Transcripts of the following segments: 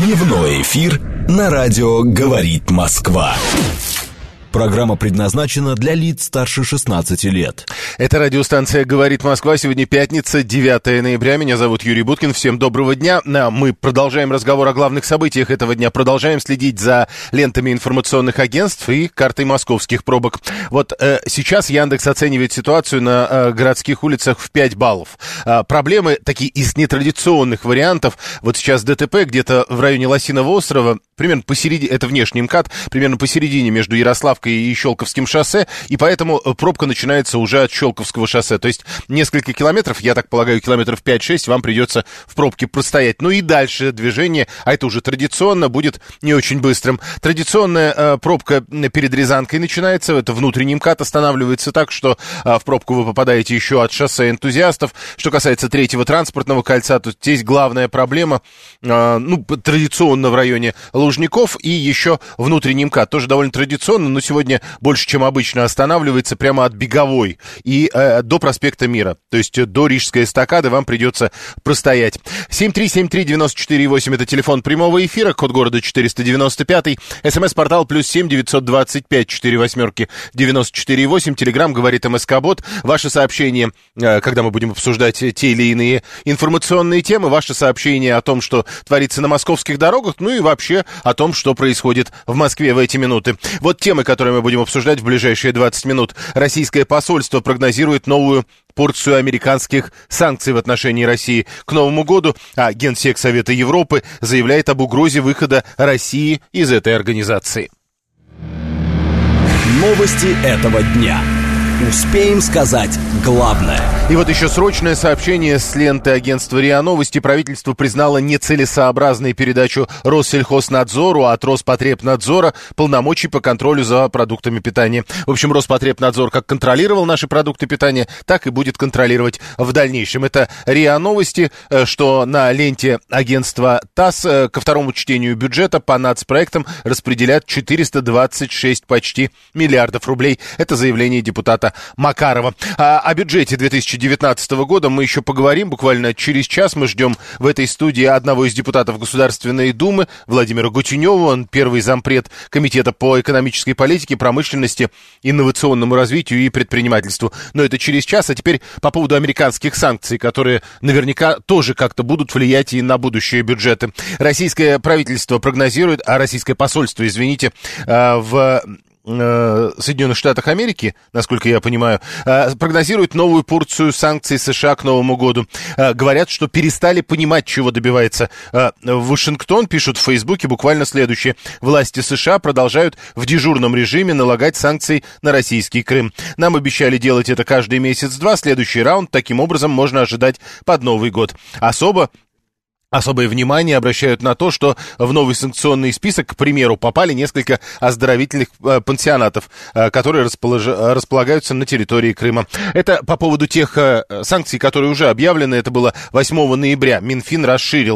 Дневной эфир на радио «Говорит Москва». Программа предназначена для лиц старше 16 лет. Это радиостанция «Говорит Москва». Сегодня пятница, 9 ноября. Меня зовут Юрий Буткин. Всем доброго дня. Мы продолжаем разговор о главных событиях этого дня. Продолжаем следить за лентами информационных агентств и картой московских пробок. Вот сейчас Яндекс оценивает ситуацию на городских улицах в 5 баллов. Проблемы такие из нетрадиционных вариантов. Вот сейчас ДТП где-то в районе Лосиного острова, примерно посередине, это внешний МКАД, примерно посередине между Ярославкой и Щелковским шоссе, и поэтому пробка начинается уже от Щелковского шоссе. То есть несколько километров, я так полагаю, километров 5-6 вам придется в пробке простоять. Ну и дальше движение, а это уже традиционно, будет не очень быстрым. Традиционная пробка перед Рязанкой начинается, это внутренний МКАД, останавливается так, что в пробку вы попадаете еще от шоссе Энтузиастов. Что касается третьего транспортного кольца, то здесь главная проблема, традиционно в районе Лужников и еще внутренний МКАД. Тоже довольно традиционно, но сегодня больше, чем обычно, останавливается прямо от Беговой и до проспекта Мира. То есть до Рижской эстакады вам придется простоять. 7373948 это телефон прямого эфира, код города 495, СМС-портал +7 925 48 94,8, Телеграм говорит МСК-бот. Ваши сообщения, когда мы будем обсуждать те или иные информационные темы, ваши сообщения о том, что творится на московских дорогах, ну и вообще о том, что происходит в Москве в эти минуты. Вот темы, которые мы будем обсуждать в ближайшие 20 минут. Российское посольство прогнозирует новую порцию американских санкций в отношении России к Новому году, а Генсек Совета Европы заявляет об угрозе выхода России из этой организации. Новости этого дня. Успеем сказать главное. И вот еще срочное сообщение с ленты агентства РИА Новости. Правительство признало нецелесообразной передачу Россельхознадзору от Роспотребнадзора полномочий по контролю за продуктами питания. В общем, Роспотребнадзор как контролировал наши продукты питания, так и будет контролировать в дальнейшем. Это РИА Новости, что на ленте агентства ТАСС ко второму чтению бюджета по нацпроектам распределят 426 почти миллиардов рублей. Это заявление депутата Макарова. О бюджете 2019 года мы еще поговорим. Буквально через час мы ждем в этой студии одного из депутатов Государственной Думы, Владимира Гутенева. Он первый зампред Комитета по экономической политике, промышленности, инновационному развитию и предпринимательству. Но это через час. А теперь по поводу американских санкций, которые наверняка тоже как-то будут влиять и на будущие бюджеты. Российское посольство, в Соединенных Штатах Америки, насколько я понимаю, прогнозируют новую порцию санкций США к Новому году. Говорят, что перестали понимать, чего добивается Вашингтон. Пишут в Фейсбуке буквально следующее. Власти США продолжают в дежурном режиме налагать санкции на российский Крым. Нам обещали делать это каждый месяц-два. Следующий раунд таким образом можно ожидать под Новый год. Особое внимание обращают на то, что в новый санкционный список, к примеру, попали несколько оздоровительных пансионатов, которые располагаются на территории Крыма. Это по поводу тех санкций, которые уже объявлены. Это было 8 ноября. Минфин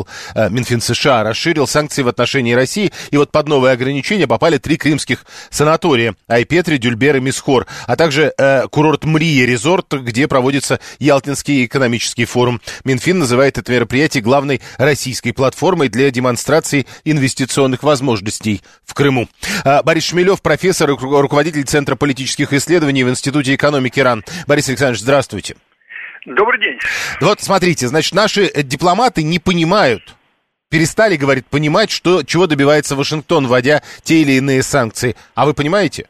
США расширил санкции в отношении России. И вот под новые ограничения попали 3 крымских санатория: Айпетри, Дюльбер и Мисхор, а также курорт Мрия Резорт, где проводится Ялтинский экономический форум. Минфин называет это мероприятие главной российской платформой для демонстрации инвестиционных возможностей в Крыму. Борис Шмелев, профессор и руководитель Центра политических исследований в Институте экономики РАН. Борис Александрович, здравствуйте. Добрый день. Вот смотрите, значит, наши дипломаты не понимают, перестали, говорит, понимать, чего добивается Вашингтон, вводя те или иные санкции. А вы понимаете?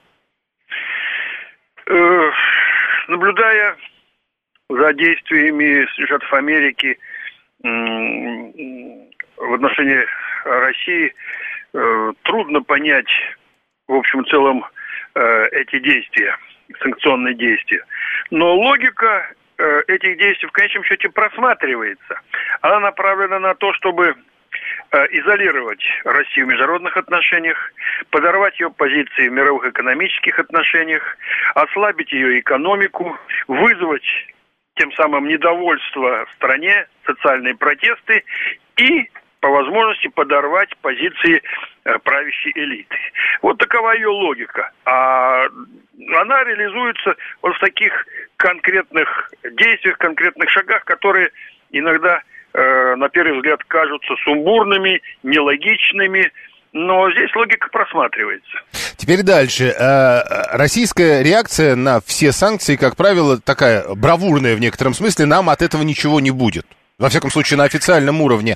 Наблюдая за действиями Штатов Америки в отношении России, трудно понять, в общем и целом, эти действия, санкционные действия. Но логика этих действий в конечном счете просматривается. Она направлена на то, чтобы изолировать Россию в международных отношениях, подорвать ее позиции в мировых экономических отношениях, ослабить ее экономику, вызвать тем самым недовольство в стране, социальные протесты и, по возможности, подорвать позиции правящей элиты. Вот такова ее логика. А она реализуется вот в таких конкретных действиях, конкретных шагах, которые иногда на первый взгляд, кажутся сумбурными, нелогичными, но здесь логика просматривается. Теперь дальше. Российская реакция на все санкции, как правило, такая бравурная в некотором смысле. Нам от этого ничего не будет. Во всяком случае, на официальном уровне.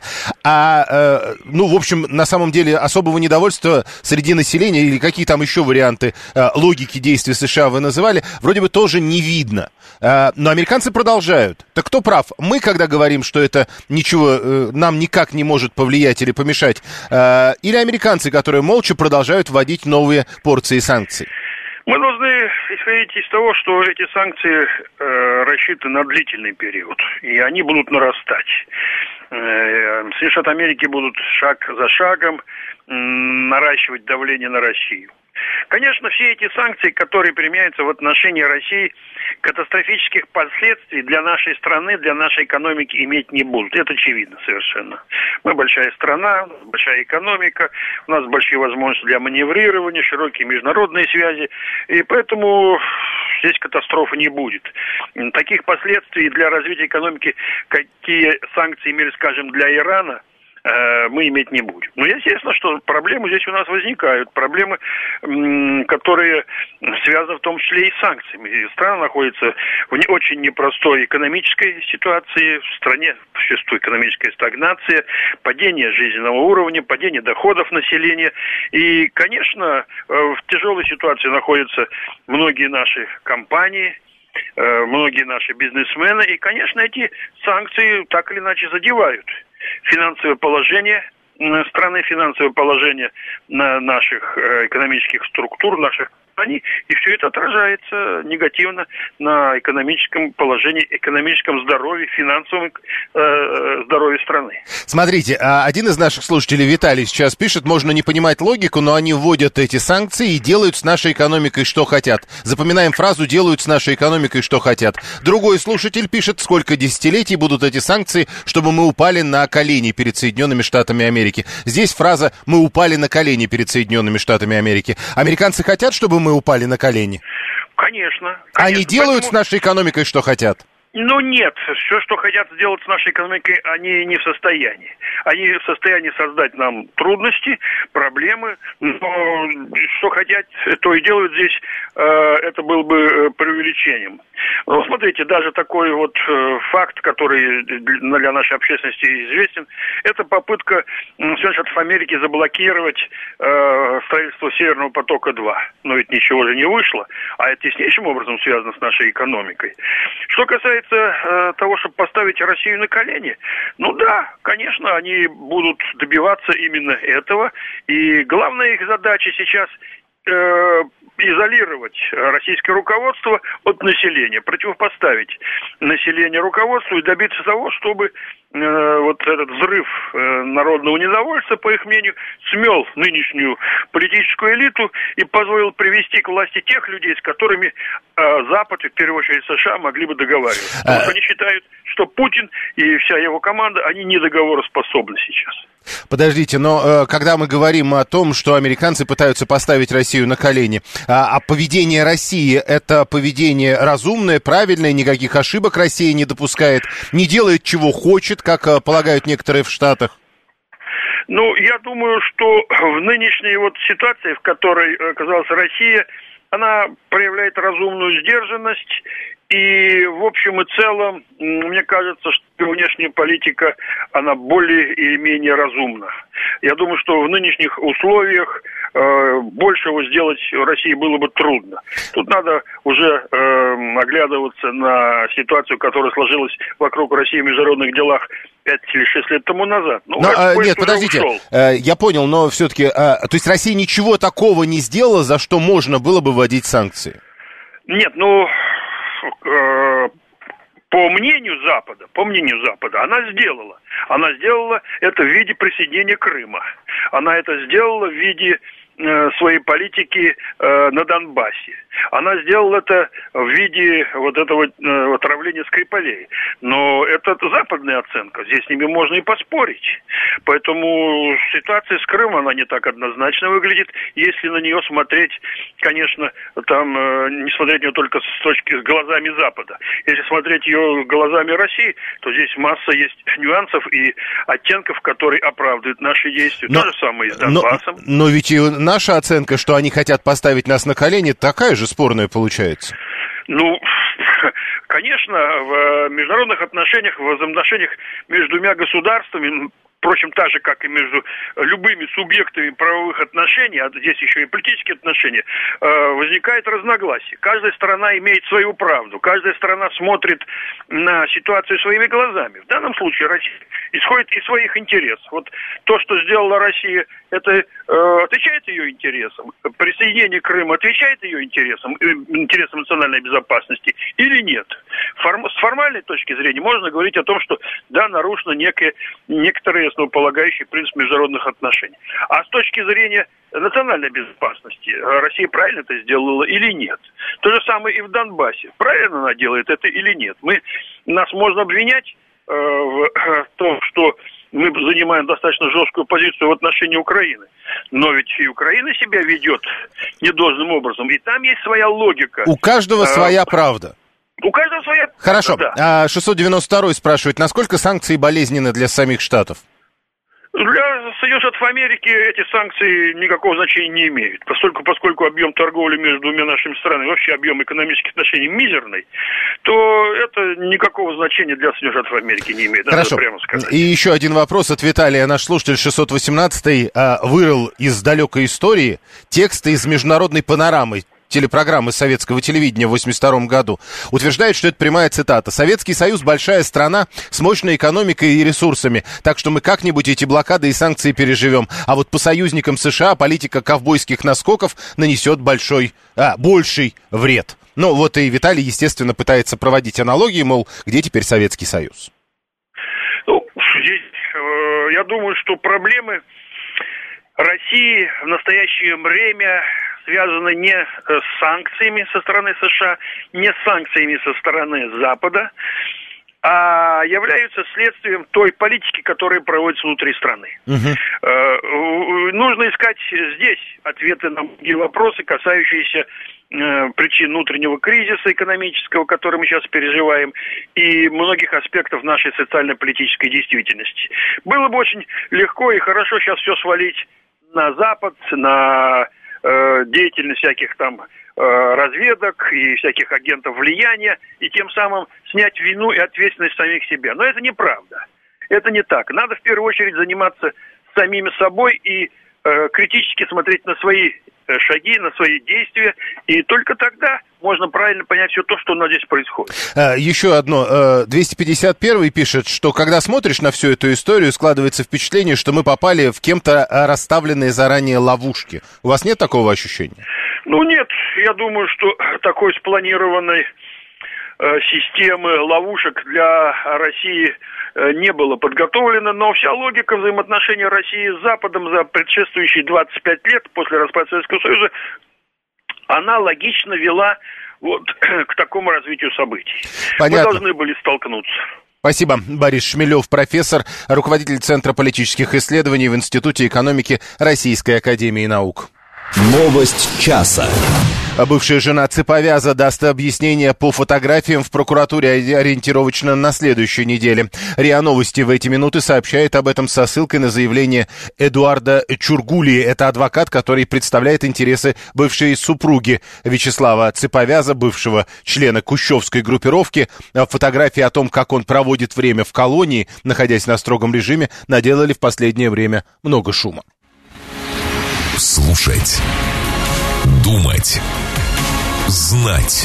В общем, на самом деле, особого недовольства среди населения или какие там еще варианты логики действий США вы называли, вроде бы тоже не видно. Но американцы продолжают. Так кто прав? Мы, когда говорим, что это ничего нам никак не может повлиять или помешать, или американцы, которые молча продолжают вводить новые порции санкций? Мы должны исходить из того, что эти санкции рассчитаны на длительный период, и они будут нарастать. Соединенные Штаты Америки будут шаг за шагом наращивать давление на Россию. Конечно, все эти санкции, которые применяются в отношении России, катастрофических последствий для нашей страны, для нашей экономики иметь не будут. Это очевидно совершенно. Мы большая страна, большая экономика, у нас большие возможности для маневрирования, широкие международные связи, и поэтому здесь катастрофы не будет. Таких последствий для развития экономики, какие санкции имели, скажем, для Ирана, мы иметь не будем. Но естественно, что проблемы здесь у нас возникают. Проблемы, которые связаны в том числе и с санкциями. И страна находится в не очень непростой экономической ситуации. В стране существует экономическая стагнация, падение жизненного уровня, падение доходов населения. И, конечно, в тяжелой ситуации находятся многие наши компании, многие наши бизнесмены. И, конечно, эти санкции так или иначе задевают финансовое положение страны, финансовое положение наших экономических структур, наших компаний, и все это отражается негативно на экономическом положении, экономическом здоровье, финансовом здоровье страны. Смотрите, один из наших слушателей, Виталий, сейчас пишет, можно не понимать логику, но они вводят эти санкции и делают с нашей экономикой что хотят. Запоминаем фразу «делают с нашей экономикой что хотят». Другой слушатель пишет, сколько десятилетий будут эти санкции, чтобы мы упали на колени перед Соединенными Штатами Америки. Здесь фраза «мы упали на колени перед Соединенными Штатами Америки». Американцы хотят, чтобы мы упали на колени? Конечно. Они делают с нашей экономикой что хотят? Ну нет, все, что хотят сделать с нашей экономикой, они не в состоянии. Они в состоянии создать нам трудности, проблемы, но что хотят, то и делают здесь, это был бы преувеличением. Ну, смотрите, даже такой вот факт, который для нашей общественности известен, это попытка Соединенных Штатов Америки заблокировать строительство Северного потока-2. Но ведь ничего же не вышло, а это теснейшим образом связано с нашей экономикой. Что касается того, чтобы поставить Россию на колени, ну да, конечно, они будут добиваться именно этого, и главная их задача сейчас изолировать российское руководство от населения, противопоставить население руководству и добиться того, чтобы вот этот взрыв народного недовольства, по их мнению, смел нынешнюю политическую элиту и позволил привести к власти тех людей, с которыми Запад, и в первую очередь США, могли бы договариваться. Потому что они считают, что Путин и вся его команда, они не договороспособны сейчас. Подождите, но когда мы говорим о том, что американцы пытаются поставить Россию на колени, а поведение России — это поведение разумное, правильное, никаких ошибок Россия не допускает, не делает чего хочет, как полагают некоторые в Штатах? Ну, я думаю, что в нынешней вот ситуации, в которой оказалась Россия, она проявляет разумную сдержанность. И в общем и целом, мне кажется, что внешняя политика, она более или менее разумна. Я думаю, что в нынешних условиях большего сделать России было бы трудно. Тут надо уже оглядываться на ситуацию, которая сложилась вокруг России в международных делах 5 или 6 лет тому назад. Ну, нет, подождите, я понял, но все-таки, то есть Россия ничего такого не сделала, за что можно было бы вводить санкции? Нет, ну... По мнению Запада, она сделала это в виде присоединения Крыма. Она это сделала в виде своей политики на Донбассе. Она сделала это в виде вот этого отравления Скрипалей. Но это западная оценка. Здесь с ними можно и поспорить. Поэтому ситуация с Крымом, она не так однозначно выглядит. Если на нее смотреть, конечно, там не смотреть ее только с глазами Запада. Если смотреть ее глазами России, то здесь масса есть нюансов и оттенков, которые оправдывают наши действия. То же самое и с Донбассом. Но ведь и наша оценка, что они хотят поставить нас на колени, такая же спорная получается. Ну, конечно, в международных отношениях, в взаимоотношениях между двумя государствами, впрочем, так же, как и между любыми субъектами правовых отношений, а здесь еще и политические отношения, возникает разногласие. Каждая сторона имеет свою правду, каждая сторона смотрит на ситуацию своими глазами. В данном случае Россия исходит из своих интересов. Вот то, что сделала Россия, это отвечает ее интересам. Присоединение Крыма отвечает ее интересам национальной безопасности или нет? С формальной точки зрения можно говорить о том, что да, нарушено некоторые основополагающий принцип международных отношений. А с точки зрения национальной безопасности, Россия правильно это сделала или нет? То же самое и в Донбассе. Правильно она делает это или нет? Нас можно обвинять в том, что мы занимаем достаточно жесткую позицию в отношении Украины. Но ведь и Украина себя ведет недолжным образом. И там есть своя логика. У каждого своя правда. У каждого своя... Хорошо. Да. 692-й спрашивает, насколько санкции болезненны для самих Штатов? Для Соединенных Штатов Америки эти санкции никакого значения не имеют. Поскольку объем торговли между двумя нашими странами, вообще объем экономических отношений мизерный, то это никакого значения для Соединенных Штатов Америки не имеет. Хорошо. Надо прямо сказать. И еще один вопрос от Виталия. Наш слушатель 618-й вырыл из далекой истории тексты из международной панорамы телепрограммы советского телевидения в 1982 году, утверждает, что это прямая цитата. «Советский Союз – большая страна с мощной экономикой и ресурсами, так что мы как-нибудь эти блокады и санкции переживем. А вот по союзникам США политика ковбойских наскоков нанесет больший вред». Ну, вот и Виталий, естественно, пытается проводить аналогии, мол, где теперь Советский Союз? Ну, здесь, я думаю, что проблемы России в настоящее время связаны не с санкциями со стороны США, не с санкциями со стороны Запада, а являются следствием той политики, которая проводится внутри страны. Нужно искать здесь ответы на многие вопросы, касающиеся причин внутреннего кризиса экономического, который мы сейчас переживаем, и многих аспектов нашей социально-политической действительности. Было бы очень легко и хорошо сейчас все свалить на Запад, на деятельность всяких там разведок и всяких агентов влияния, и тем самым снять вину и ответственность самих себя. Но это неправда. Это не так. Надо в первую очередь заниматься самими собой и критически смотреть на свои шаги, на свои действия, и только тогда можно правильно понять все то, что у нас здесь происходит. Еще одно. 251-й пишет, что когда смотришь на всю эту историю, складывается впечатление, что мы попали в кем-то расставленные заранее ловушки. У вас нет такого ощущения? Ну, нет. Я думаю, что такой спланированной системы ловушек для России не было подготовлено, но вся логика взаимоотношений России с Западом за предшествующие 25 лет после распада Советского Союза, она логично вела вот к такому развитию событий. Понятно. Мы должны были столкнуться. Спасибо. Борис Шмелев, профессор, руководитель Центра политических исследований в Институте экономики Российской академии наук. Новость часа. Бывшая жена цеповяза даст объяснение по фотографиям в прокуратуре ориентировочно на следующей неделе. РИА Новости в эти минуты сообщает об этом со ссылкой на заявление Эдуарда Чургули. Это адвокат, который представляет интересы бывшей супруги Вячеслава Цеповяза, бывшего члена кущевской группировки. Фотографии о том, как он проводит время в колонии, находясь на строгом режиме, наделали в последнее время много шума. Слушать. Думать. Знать.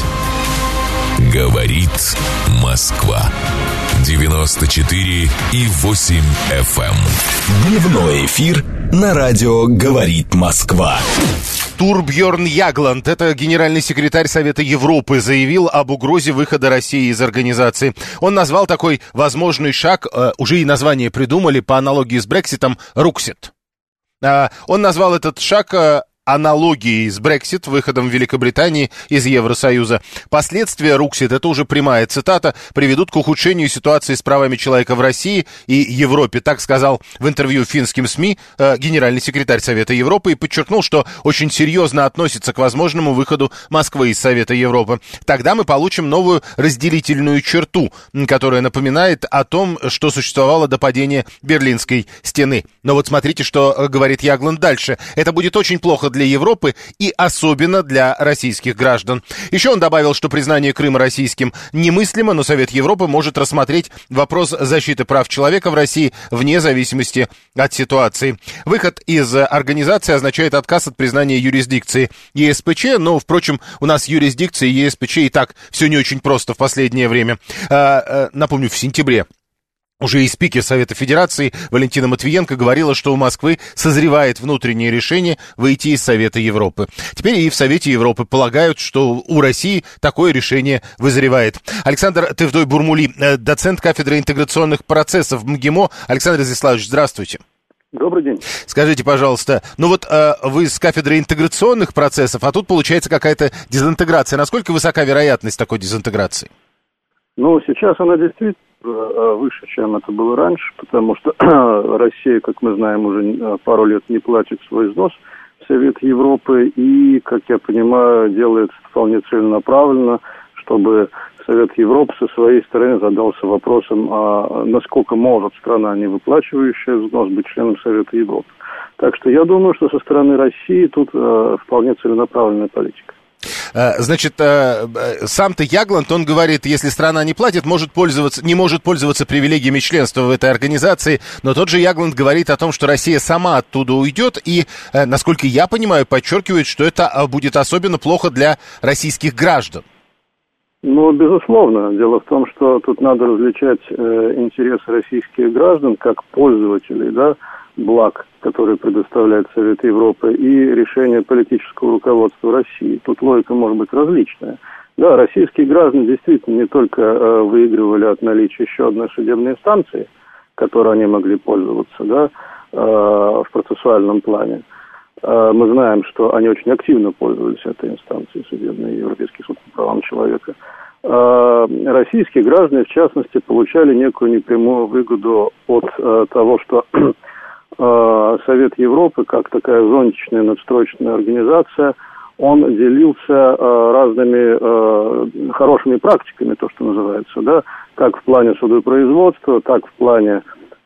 Говорит Москва. 94,8 FM. Дневной эфир на радио «Говорит Москва». Турбьерн Ягланд, это генеральный секретарь Совета Европы, заявил об угрозе выхода России из организации. Он назвал такой возможный шаг, уже и название придумали по аналогии с Брекситом, «Руксит». Он назвал этот шаг аналогией с Brexit, выходом Великобритании из Евросоюза. Последствия Руксит, это уже прямая цитата, приведут к ухудшению ситуации с правами человека в России и Европе. Так сказал в интервью финским СМИ генеральный секретарь Совета Европы и подчеркнул, что очень серьезно относится к возможному выходу Москвы из Совета Европы. Тогда мы получим новую разделительную черту, которая напоминает о том, что существовало до падения Берлинской стены. Но вот смотрите, что говорит Ягланд дальше. Это будет очень плохо для Европы и особенно для российских граждан. Еще он добавил, что признание Крыма российским немыслимо, но Совет Европы может рассмотреть вопрос защиты прав человека в России вне зависимости от ситуации. Выход из организации означает отказ от признания юрисдикции ЕСПЧ, но, впрочем, у нас юрисдикция ЕСПЧ и так все не очень просто в последнее время. Напомню, в сентябре уже и спикер Совета Федерации Валентина Матвиенко говорила, что у Москвы созревает внутреннее решение выйти из Совета Европы. Теперь и в Совете Европы полагают, что у России такое решение вызревает. Александр Тывдой-Бурмули, доцент кафедры интеграционных процессов в МГИМО. Александр Изяславович, здравствуйте. Добрый день. Скажите, пожалуйста, ну вот вы с кафедры интеграционных процессов, а тут получается какая-то дезинтеграция. Насколько высока вероятность такой дезинтеграции? Ну, сейчас она действительно выше, чем это было раньше, потому что Россия, как мы знаем, уже пару лет не платит свой взнос в Совет Европы и, как я понимаю, делает вполне целенаправленно, чтобы Совет Европы со своей стороны задался вопросом, насколько может страна, не выплачивающая взнос, быть членом Совета Европы. Так что я думаю, что со стороны России тут вполне целенаправленная политика. Значит, сам-то Ягланд, он говорит, если страна не платит, не может пользоваться привилегиями членства в этой организации, но тот же Ягланд говорит о том, что Россия сама оттуда уйдет и, насколько я понимаю, подчеркивает, что это будет особенно плохо для российских граждан. Ну, безусловно. Дело в том, что тут надо различать интересы российских граждан как пользователей, да, благ, которые предоставляет Совет Европы, и решение политического руководства России. Тут логика может быть различная. Да, российские граждане действительно не только выигрывали от наличия еще одной судебной инстанции, которой они могли пользоваться, да, в процессуальном плане. Мы знаем, что они очень активно пользовались этой инстанцией, судебной, Европейский суд по правам человека. Российские граждане, в частности, получали некую непрямую выгоду от того, что Совет Европы, как такая зонтичная надстроечная организация, он делился разными хорошими практиками, то, что называется, да, как в плане судопроизводства, так в плане,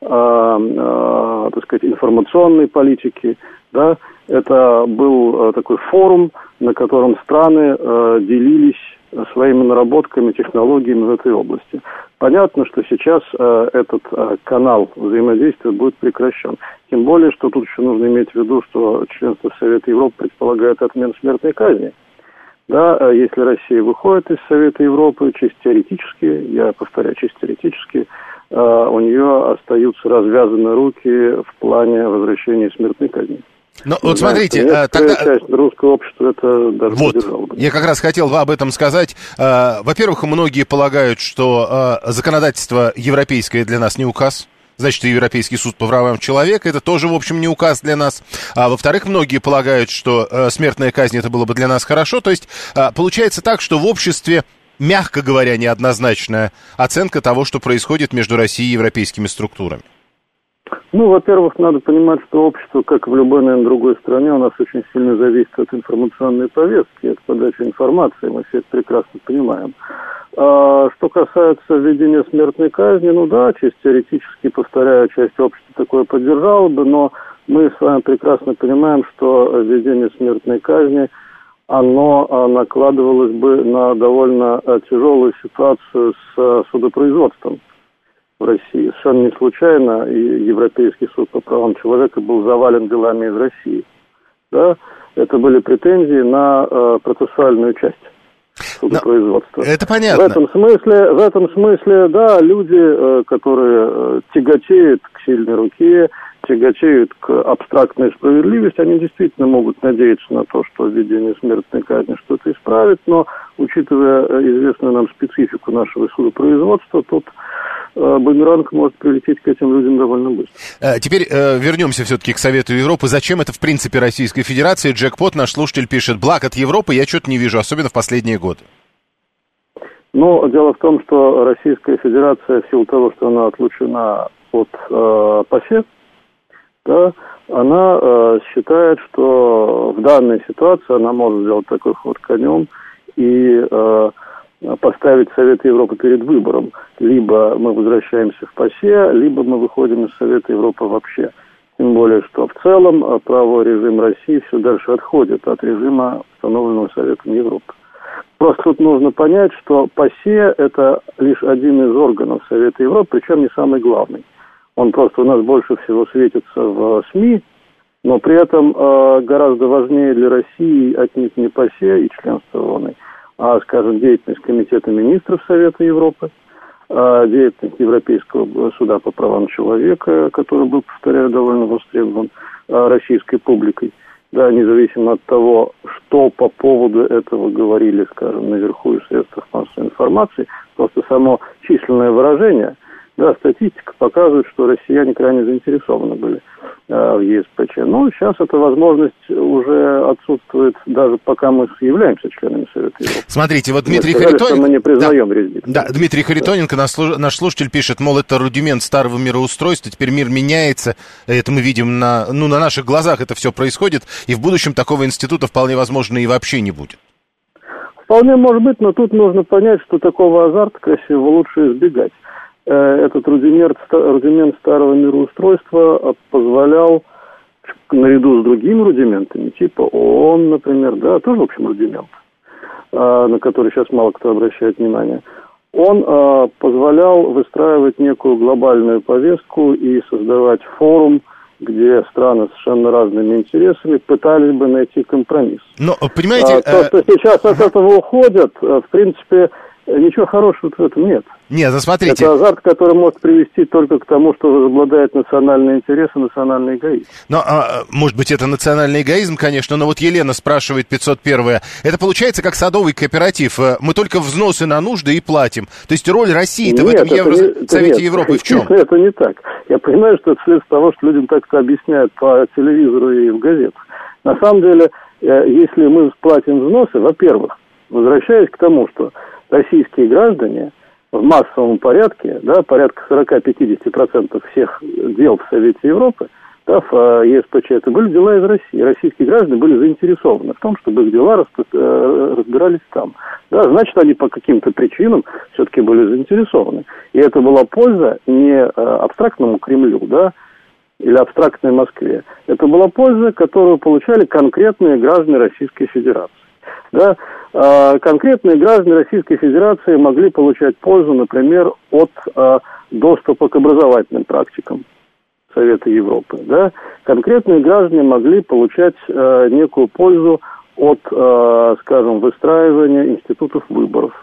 так сказать, информационной политики, да. Это был такой форум, на котором страны делились своими наработками, технологиями в этой области. Понятно, что сейчас этот канал взаимодействия будет прекращен. Тем более, что тут еще нужно иметь в виду, что членство в Совете Европы предполагает отмену смертной казни. Да, если Россия выходит из Совета Европы, чисто теоретически, я повторяю, чисто теоретически, у нее остаются развязаны руки в плане возвращения смертной казни. Ну, вот смотрите, тогда часть русского общества это даже поддержала бы. Я как раз хотел об этом сказать. Во-первых, многие полагают, что законодательство европейское для нас не указ. Значит, и Европейский суд по правам человека, это тоже, в общем, не указ для нас. А во-вторых, многие полагают, что смертная казнь это было бы для нас хорошо. То есть получается так, что в обществе, мягко говоря, неоднозначная оценка того, что происходит между Россией и европейскими структурами. Ну, во-первых, надо понимать, что общество, как и в любой, наверное, другой стране, у нас очень сильно зависит от информационной повестки, от подачи информации, мы все это прекрасно понимаем. Что касается введения смертной казни, ну да, чисто теоретически, повторяю, часть общества такое поддержала бы, но мы с вами прекрасно понимаем, что введение смертной казни, оно накладывалось бы на довольно тяжелую ситуацию с судопроизводством в России. Совершенно не случайно и Европейский суд по правам человека был завален делами из России. Да? Это были претензии на процессуальную часть судопроизводства. Это понятно. В этом смысле, да, люди, которые тяготеют к сильной руке, тяготеют к абстрактной справедливости, они действительно могут надеяться на то, что введение смертной казни что-то исправит, но, учитывая известную нам специфику нашего судопроизводства, тут бумеранг может прилететь к этим людям довольно быстро. Теперь вернемся все-таки к Совету Европы. Зачем это, в принципе, Российской Федерации? Джекпот, наш слушатель, пишет: благ от Европы я что-то не вижу, особенно в последние годы. Но дело в том, что Российская Федерация, в силу того, что она отлучена от ПАСЕ, да, она считает, что в данной ситуации она может сделать такой ход конем и поставить Совет Европы перед выбором. Либо мы возвращаемся в ПАСЕ, либо мы выходим из Совета Европы вообще. Тем более, что в целом правовой режим России все дальше отходит от режима, установленного Советом Европы. Просто тут нужно понять, что ПАСЕ – это лишь один из органов Совета Европы, причем не самый главный. Он просто у нас больше всего светится в СМИ, но при этом гораздо важнее для России отнюдь не ПАСЕ и членство в ООН, а, скажем, деятельность Комитета министров Совета Европы, деятельность Европейского суда по правам человека, который был, повторяю, довольно востребован российской публикой, да, независимо от того, что по поводу этого говорили, скажем, наверху и в средствах массовой информации, просто само численное выражение, да, статистика показывает, что россияне крайне заинтересованы были в ЕСПЧ. Но сейчас эта возможность уже отсутствует, даже пока мы являемся членами Совета Европы. Смотрите, вот Дмитрий Харитоненко... Мы не признаем юрисдикцию. Да, Дмитрий Харитоненко, наш слушатель, пишет, мол, это рудимент старого мироустройства, теперь мир меняется, это мы видим на наших глазах это все происходит, и в будущем такого института вполне возможно и вообще не будет. Вполне может быть, но тут нужно понять, что такого азарта красивого лучше избегать. Этот рудимент старого мироустройства позволял, наряду с другими рудиментами, типа ООН, например, да, тоже, в общем, рудимент, на который сейчас мало кто обращает внимание, он позволял выстраивать некую глобальную повестку и создавать форум, где страны с совершенно разными интересами пытались бы найти компромисс. Но, понимаете... То, что сейчас от этого уходят, в принципе, ничего хорошего в этом нет. Нет, смотрите. Это азарт, который может привести только к тому, что возобладает национальный интерес и национальный эгоизм. Но, может быть, это национальный эгоизм, конечно, но вот Елена спрашивает, 501-я, это получается как садовый кооператив, мы только взносы на нужды и платим. То есть роль России-то в этом Совете Европы в чем? Это не так. Я понимаю, что это следствие того, что людям так-то объясняют по телевизору и в газетах. На самом деле, если мы платим взносы, во-первых, возвращаясь к тому, что российские граждане в массовом порядке, да, порядка 40-50% всех дел в Совете Европы, да, в ЕСПЧ, это были дела из России. Российские граждане были заинтересованы в том, чтобы их дела разбирались там. Да, значит, они по каким-то причинам все-таки были заинтересованы. И это была польза не абстрактному Кремлю, да, или абстрактной Москве. Это была польза, которую получали конкретные граждане Российской Федерации. Да, конкретные граждане Российской Федерации могли получать пользу, например, от доступа к образовательным практикам Совета Европы. Да. Конкретные граждане могли получать некую пользу от, скажем, выстраивания институтов выборов.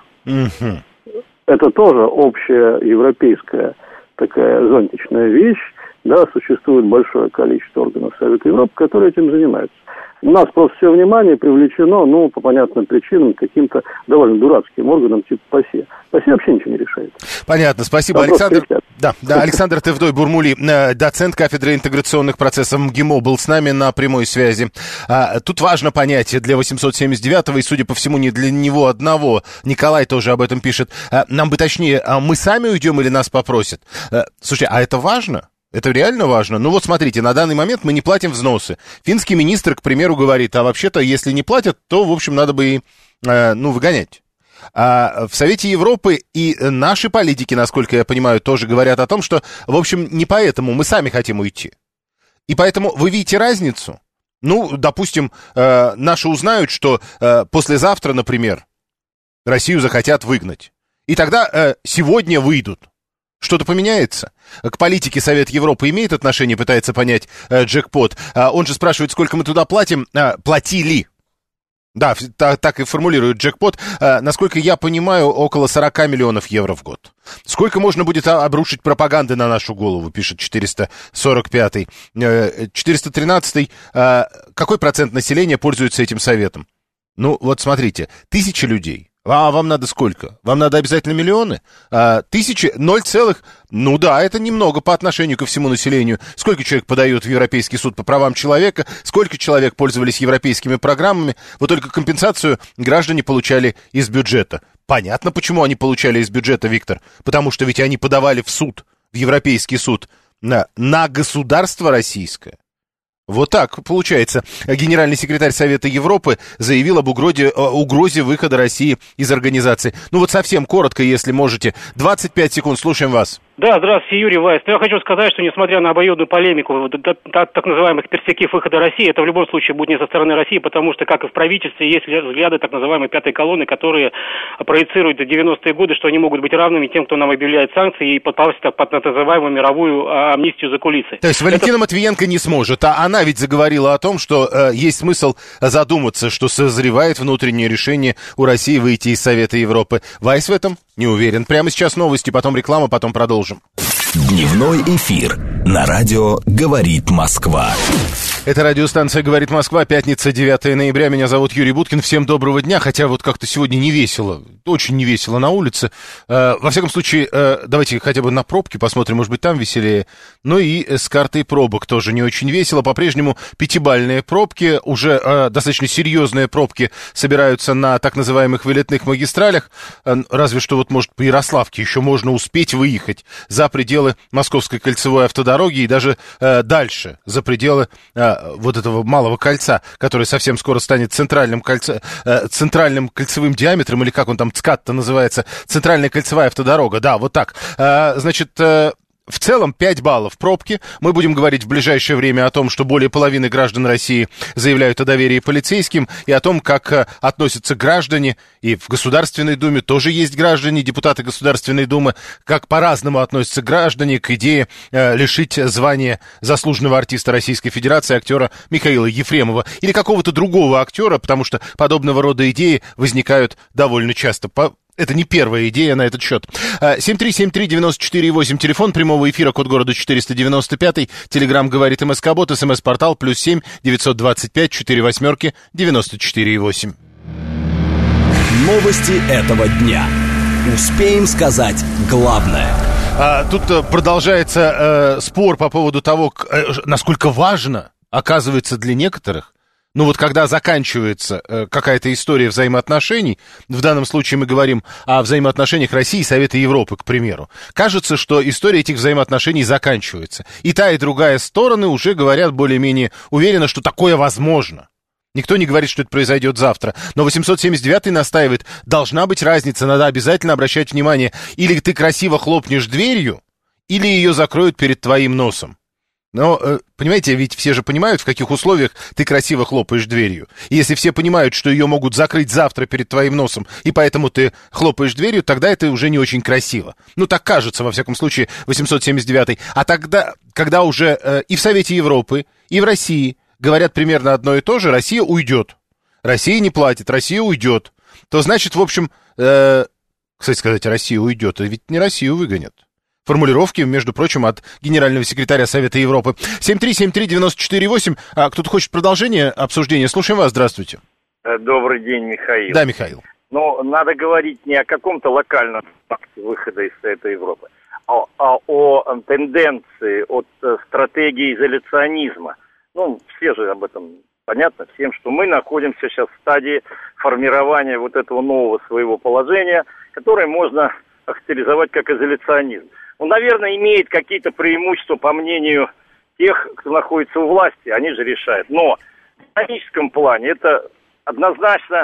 Это тоже общая европейская такая зонтичная вещь. Да, существует большое количество органов Совета Европы, которые этим занимаются. У нас просто все внимание привлечено, по понятным причинам, каким-то довольно дурацким органам типа ПАСЕ. ПАСЕ вообще ничего не решает. Понятно, спасибо, Александр. Да, Александр Тевдой Бурмули, доцент кафедры интеграционных процессов МГИМО, был с нами на прямой связи. Тут важно понять для 879-го, и, судя по всему, не для него одного, Николай тоже об этом пишет, нам бы точнее, мы сами уйдем или нас попросят? Слушай, а это важно? Это реально важно? Ну вот смотрите, на данный момент мы не платим взносы. Финский министр, к примеру, говорит, а вообще-то, если не платят, то, в общем, надо бы и, выгонять. А в Совете Европы и наши политики, насколько я понимаю, тоже говорят о том, что, в общем, не поэтому мы сами хотим уйти. И поэтому вы видите разницу? Допустим, наши узнают, что послезавтра, например, Россию захотят выгнать. И тогда сегодня выйдут. Что-то поменяется? К политике Совет Европы имеет отношение, пытается понять Джекпот. Он же спрашивает, сколько мы туда платим. Платили. Да, так и формулируют джекпот. Насколько я понимаю, около 40 миллионов евро в год. Сколько можно будет обрушить пропаганды на нашу голову, пишет 445-й. 413-й. Какой процент населения пользуется этим советом? Ну, вот смотрите, 1000 людей. А вам надо сколько? Вам надо обязательно миллионы? 1000, 0, ну да, это немного по отношению ко всему населению. Сколько человек подает в Европейский суд по правам человека? Сколько человек пользовались европейскими программами? Вот только компенсацию граждане получали из бюджета. Понятно, почему они получали из бюджета, Виктор. Потому что ведь они подавали в суд, в Европейский суд, на государство российское. Вот так получается. Генеральный секретарь Совета Европы заявил об угрозе выхода России из организации. Ну вот совсем коротко, если можете. 25 секунд, слушаем вас. Да, здравствуйте, Юрий Вайс. Я хочу сказать, что несмотря на обоюдную полемику так называемых перспектив выхода России, это в любом случае будет не со стороны России, потому что, как и в правительстве, есть взгляды так называемой пятой колонны, которые проецируют 90-е годы, что они могут быть равными тем, кто нам объявляет санкции и подпадать под так называемую мировую амнистию за кулисой. То есть Валентина Матвиенко не сможет, а она ведь заговорила о том, что есть смысл задуматься, что созревает внутреннее решение у России выйти из Совета Европы. Вайс в этом не уверен. Прямо сейчас новости, потом реклама, потом продолжим. Дневной эфир на радио «Говорит Москва». Это радиостанция «Говорит Москва», пятница, 9 ноября. Меня зовут Юрий Буткин. Всем доброго дня, хотя вот как-то сегодня не весело, очень не весело на улице. Во всяком случае, давайте хотя бы на пробки посмотрим, может быть, там веселее. Ну и с картой пробок тоже не очень весело. По-прежнему 5-бальные пробки, уже достаточно серьезные пробки собираются на так называемых вылетных магистралях. Разве что вот, может, по Ярославке еще можно успеть выехать за пределы Московской кольцевой автодороги и даже дальше, за пределы вот этого малого кольца, которое совсем скоро станет центральным кольцевым диаметром, или как он там, ЦКАД-то называется, центральная кольцевая автодорога, да, вот так. Значит, в целом 5 баллов пробки. Мы будем говорить в ближайшее время о том, что более половины граждан России заявляют о доверии полицейским, и о том, как относятся граждане, и в Государственной Думе тоже есть граждане, депутаты Государственной Думы, как по-разному относятся граждане к идее лишить звания заслуженного артиста Российской Федерации актера Михаила Ефремова или какого-то другого актера, потому что подобного рода идеи возникают довольно часто. Это не первая идея на этот счет. 7373948, телефон прямого эфира, код города 495, телеграмм «Говорит МСК-бот», СМС-портал +7 925 48 94,8. Новости этого дня. Успеем сказать главное. Тут продолжается спор по поводу того, насколько важно, оказывается, для некоторых, ну вот когда заканчивается какая-то история взаимоотношений, в данном случае мы говорим о взаимоотношениях России и Совета Европы, к примеру, кажется, что история этих взаимоотношений заканчивается. И та, и другая стороны уже говорят более-менее уверенно, что такое возможно. Никто не говорит, что это произойдет завтра. Но 879-й настаивает, должна быть разница, надо обязательно обращать внимание. Или ты красиво хлопнешь дверью, или ее закроют перед твоим носом. Но, понимаете, ведь все же понимают, в каких условиях ты красиво хлопаешь дверью. И если все понимают, что ее могут закрыть завтра перед твоим носом, и поэтому ты хлопаешь дверью, тогда это уже не очень красиво. Ну, так кажется, во всяком случае, 879-й. А тогда, когда уже и в Совете Европы, и в России говорят примерно одно и то же, Россия уйдет. Россия не платит, Россия уйдет. То значит, в общем, кстати сказать, Россия уйдет, а ведь не Россию выгонят. Формулировки, между прочим, от генерального секретаря Совета Европы. 7373948. Кто-то хочет продолжение обсуждения? Слушаем вас. Здравствуйте. Добрый день, Михаил. Да, Михаил. Но надо говорить не о каком-то локальном факте выхода из Совета Европы, а о тенденции, от стратегии изоляционизма. Ну, все же об этом понятно всем, что мы находимся сейчас в стадии формирования вот этого нового своего положения, которое можно охарактеризовать как изоляционизм. Он, наверное, имеет какие-то преимущества, по мнению тех, кто находится у власти, они же решают. Но в экономическом плане это однозначно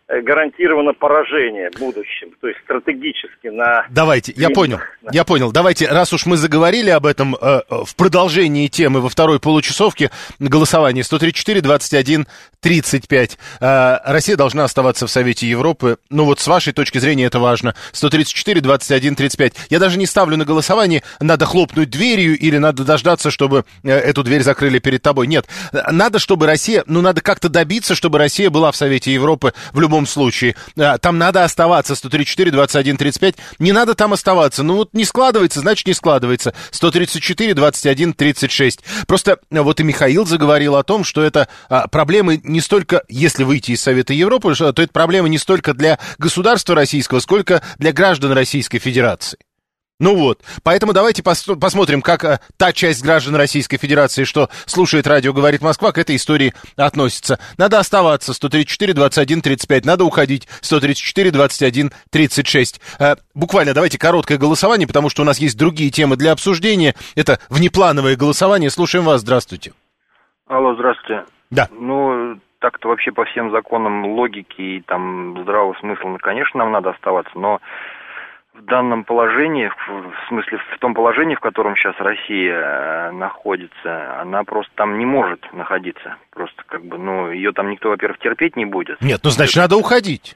гарантировано поражение в будущем, то есть стратегически на... Давайте, я понял. Давайте, раз уж мы заговорили об этом, в продолжении темы во второй получасовке голосования 134-21-35. Россия должна оставаться в Совете Европы. Ну вот с вашей точки зрения это важно. 134-21-35. Я даже не ставлю на голосование, надо хлопнуть дверью или надо дождаться, чтобы эту дверь закрыли перед тобой. Нет, надо, чтобы Россия, надо как-то добиться, чтобы Россия была в Совете Европы в любом случае. Там надо оставаться. 134-21-35. Не надо там оставаться. Ну вот не складывается, значит не складывается. 134-21-36. Просто вот и Михаил заговорил о том, что это проблемы не столько, если выйти из Совета Европы, то это проблемы не столько для государства российского, сколько для граждан Российской Федерации. Ну вот, поэтому давайте посмотрим, как та часть граждан Российской Федерации, что слушает радио «Говорит Москва», к этой истории относится. Надо оставаться, 134-21-35, надо уходить, 134-21-36. Буквально давайте короткое голосование, потому что у нас есть другие темы для обсуждения. Это внеплановое голосование. Слушаем вас, здравствуйте. Алло, здравствуйте. Да. Ну, так-то вообще по всем законам логики и там здравого смысла, конечно, нам надо оставаться, но... В данном положении, в смысле в том положении, в котором сейчас Россия находится, она просто там не может находиться. Просто ее там никто, во-первых, терпеть не будет. Нет, значит, надо уходить.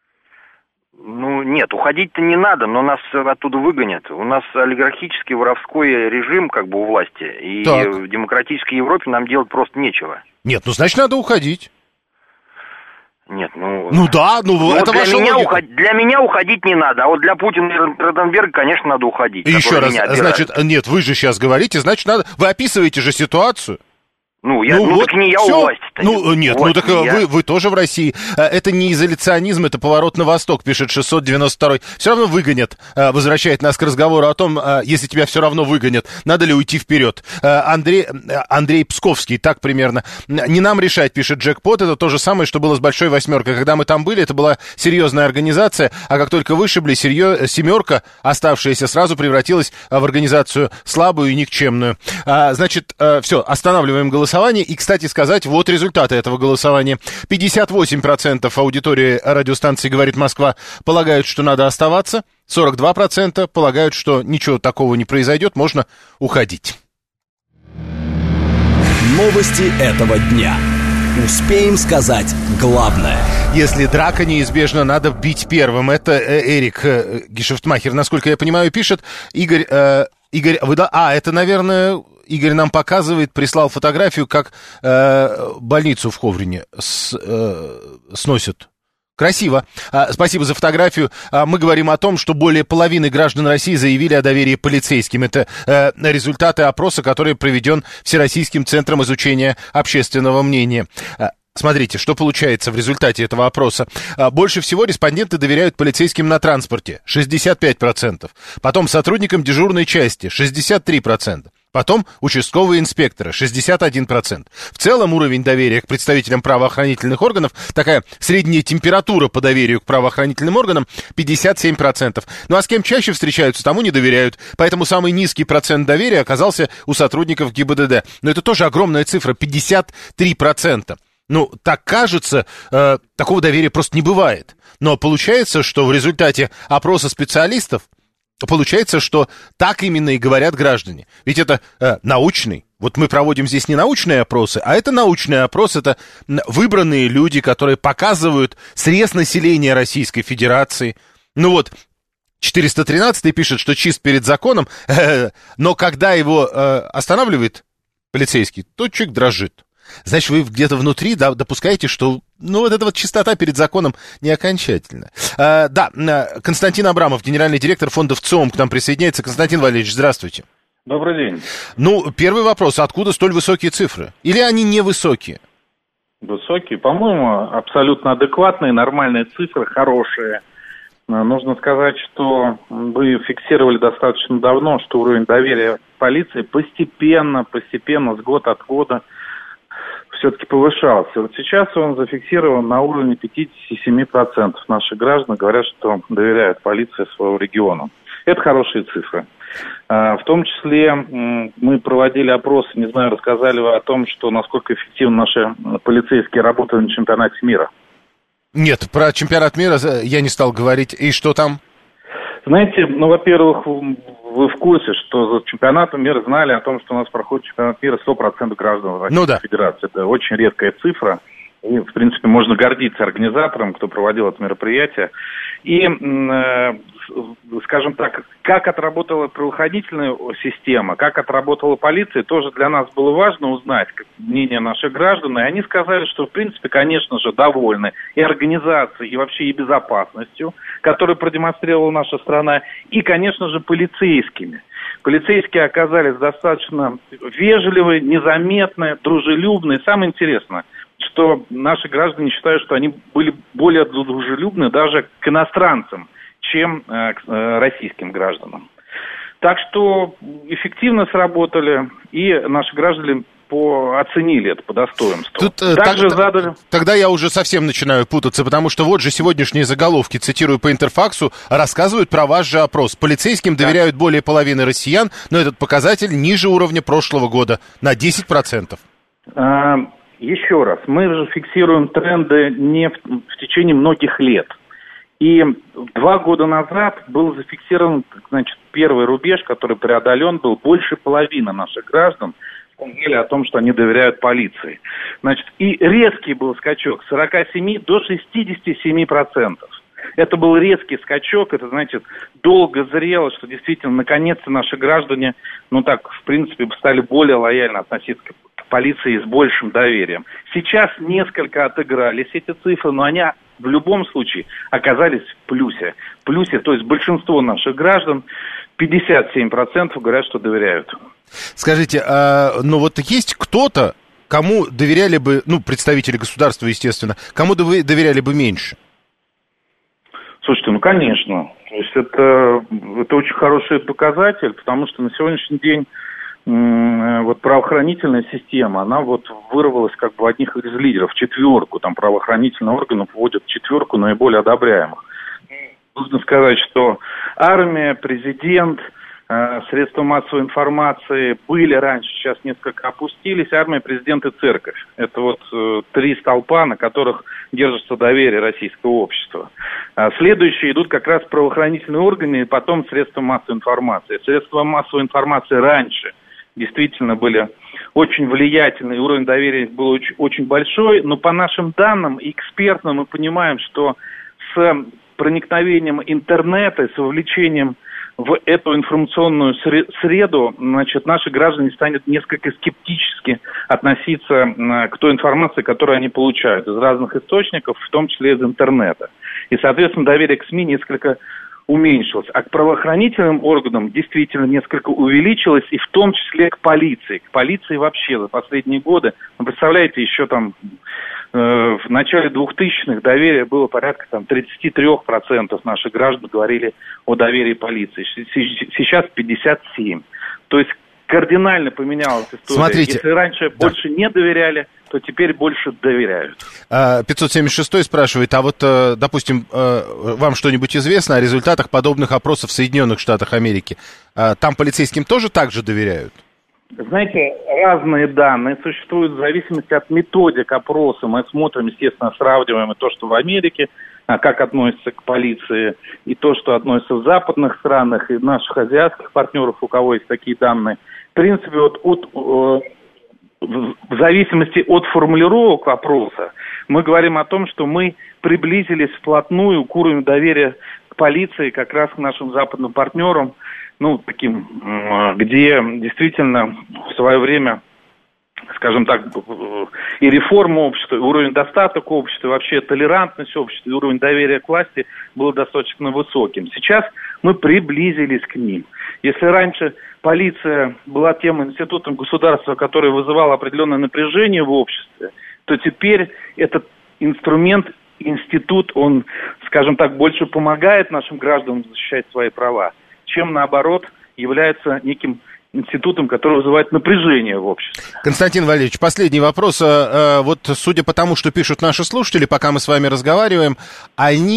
Нет, уходить-то не надо, но нас оттуда выгонят. У нас олигархический воровской режим у власти, и так. В демократической Европе нам делать просто нечего. Нет, значит, надо уходить. Нет, это ваша логика. Для меня уходить не надо, а вот для Путина и Ротенберга, конечно, надо уходить. И еще раз, значит, нет, вы же сейчас говорите, значит, надо... Вы описываете же ситуацию. Так не я у власти. Вы тоже в России. Это не изоляционизм, это поворот на восток, пишет 692-й. Все равно выгонят, возвращает нас к разговору о том, если тебя все равно выгонят, надо ли уйти вперед. Андрей Псковский, так примерно. Не нам решать, пишет Джекпот, это то же самое, что было с Большой Восьмеркой. Когда мы там были, это была серьезная организация, а как только вышибли, семерка, оставшаяся, сразу превратилась в организацию слабую и никчемную. Значит, все, останавливаем голосование. И, кстати сказать, вот результаты этого голосования. 58% аудитории радиостанции «Говорит Москва» полагают, что надо оставаться. 42% полагают, что ничего такого не произойдет, можно уходить. Новости этого дня. Успеем сказать главное. Если драка неизбежна, надо бить первым. Это Эрик Гешефтмахер, насколько я понимаю, пишет. Игорь, это, наверное... Игорь нам показывает, прислал фотографию, как больницу в Ховрине сносят. Красиво. Спасибо за фотографию. Мы говорим о том, что более половины граждан России заявили о доверии полицейским. Это результаты опроса, который проведен Всероссийским центром изучения общественного мнения. Смотрите, что получается в результате этого опроса. Больше всего респонденты доверяют полицейским на транспорте, 65%. Потом сотрудникам дежурной части, 63%. Потом участковые инспекторы, 61%. В целом уровень доверия к представителям правоохранительных органов, такая средняя температура по доверию к правоохранительным органам, 57%. Ну а с кем чаще встречаются, тому не доверяют. Поэтому самый низкий процент доверия оказался у сотрудников ГИБДД. Но это тоже огромная цифра, 53%. Так кажется, такого доверия просто не бывает. Но получается, что в результате опроса специалистов, получается, что так именно и говорят граждане. Ведь это научный. Вот мы проводим здесь не научные опросы, а это научный опрос, это выбранные люди, которые показывают срез населения Российской Федерации. 413-й пишет, что чист перед законом, но когда его останавливает полицейский, то человек дрожит. Значит, вы где-то внутри допускаете, что вот эта вот чистота перед законом не окончательна. Константин Абрамов, генеральный директор фонда ВЦИОМ, к нам присоединяется. Константин Валерьевич, здравствуйте. Добрый день. Первый вопрос. Откуда столь высокие цифры? Или они невысокие? Высокие, по-моему, абсолютно адекватные, нормальные цифры, хорошие. Нужно сказать, что вы фиксировали достаточно давно, что уровень доверия полиции постепенно, с года от года все-таки повышался. Вот сейчас он зафиксирован на уровне 57%. Наши граждане говорят, что доверяют полиции своего региона. Это хорошие цифры. В том числе мы проводили опросы, не знаю, рассказали вы о том, что насколько эффективно наши полицейские работали на чемпионате мира. Нет, про чемпионат мира я не стал говорить. И что там? Знаете, во-первых, вы в курсе, что за чемпионатом мира знали о том, что у нас проходит чемпионат мира 100% граждан Российской Федерации. Это очень редкая цифра. И, в принципе, можно гордиться организатором, кто проводил это мероприятие. И, скажем так, как отработала правоохранительная система, как отработала полиция, тоже для нас было важно узнать мнение наших граждан. И они сказали, что, в принципе, конечно же, довольны и организацией, и вообще и безопасностью, которую продемонстрировала наша страна, и, конечно же, полицейскими. Полицейские оказались достаточно вежливые, незаметные, дружелюбные. Самое интересное, что наши граждане считают, что они были более дружелюбны даже к иностранцам, чем к российским гражданам. Так что эффективно сработали, и наши граждане оценили это по достоинству. Тогда я уже совсем начинаю путаться, потому что вот же сегодняшние заголовки, цитирую по Интерфаксу, рассказывают про ваш же опрос. Полицейским доверяют более половины россиян, но этот показатель ниже уровня прошлого года на 10%. Еще раз, мы же фиксируем тренды не в течение многих лет. И 2 года назад был зафиксирован, первый рубеж, который преодолен был, больше половины наших граждан сказали о том, что они доверяют полиции. И резкий был скачок с 47 до 67%. Это был резкий скачок, это, долго зрело, что действительно, наконец-то наши граждане, в принципе, стали более лояльно относиться к полиции с большим доверием. Сейчас несколько отыгрались эти цифры, но они в любом случае оказались в плюсе. То есть большинство наших граждан, 57% говорят, что доверяют. Скажите, есть кто-то, кому доверяли бы, представители государства, естественно, кому доверяли бы меньше? Слушайте, конечно. То есть это очень хороший показатель, потому что на сегодняшний день правоохранительная система, она вырвалась в одних из лидеров, в 4, правоохранительные органы вводят в 4 наиболее одобряемых. Нужно сказать, что армия, президент, средства массовой информации были раньше, сейчас несколько опустились. Армия, президент и церковь. Это 3 столпа, на которых держится доверие российского общества. Следующие идут как раз правоохранительные органы и потом средства массовой информации. Средства массовой информации раньше действительно были очень влиятельны, уровень доверия был очень, очень большой, но по нашим данным экспертным мы понимаем, что с проникновением интернета, с вовлечением в эту информационную среду, наши граждане станут несколько скептически относиться к той информации, которую они получают из разных источников, в том числе из интернета. И, соответственно, доверие к СМИ несколько уменьшилось. А к правоохранительным органам действительно несколько увеличилось, и в том числе к полиции. К полиции вообще за последние годы, представляете, еще в начале 2000-х доверие было порядка 33% наших граждан говорили о доверии полиции. Сейчас 57%. То есть кардинально поменялась история. Смотрите, если раньше больше не доверяли, то теперь больше доверяют. 576-й спрашивает, допустим, вам что-нибудь известно о результатах подобных опросов в Соединенных Штатах Америки? Там полицейским тоже так же доверяют? Знаете, разные данные существуют в зависимости от методик опроса. Мы смотрим, естественно, сравниваем и то, что в Америке, как относится к полиции, и то, что относится в западных странах, и наших азиатских партнеров, у кого есть такие данные. В принципе, в зависимости от формулировок опроса, мы говорим о том, что мы приблизились вплотную к уровню доверия к полиции, как раз к нашим западным партнерам, таким, где действительно в свое время, скажем так, и реформа общества, и уровень достатка общества, и вообще толерантность общества, и уровень доверия к власти был достаточно высоким. Сейчас мы приблизились к ним. Если раньше полиция была тем институтом государства, который вызывал определенное напряжение в обществе, то теперь этот институт, он, скажем так, больше помогает нашим гражданам защищать свои права, чем, наоборот, является неким институтом, который вызывает напряжение в обществе. Константин Валерьевич, последний вопрос. Судя по тому, что пишут наши слушатели, пока мы с вами разговариваем,